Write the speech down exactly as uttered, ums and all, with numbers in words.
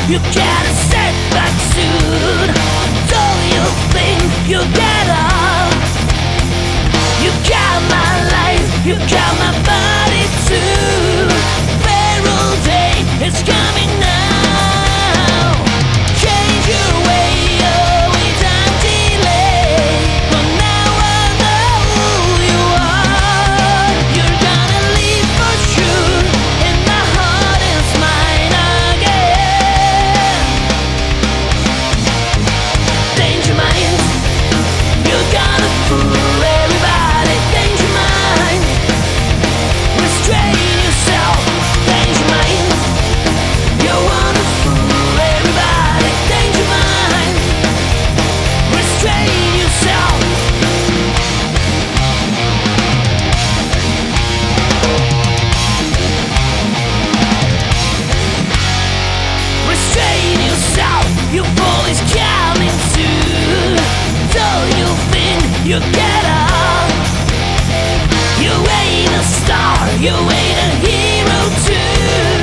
You gotta step back soon. Don't you think you get up? You got my life, you got my body too. Feral day is coming now. Change your way, oh, without delay. But now I know who you are. You're gonna leave for sure, and my heart is mine again. Danger mind, you're gonna fool everybody. Danger mind, restrain yourself. Danger mind, you wanna fool everybody. Danger mind, restrain yourself. Restrain yourself, your ball is coming soon. Don't you think you get up? You ain't a star, you ain't a hero too.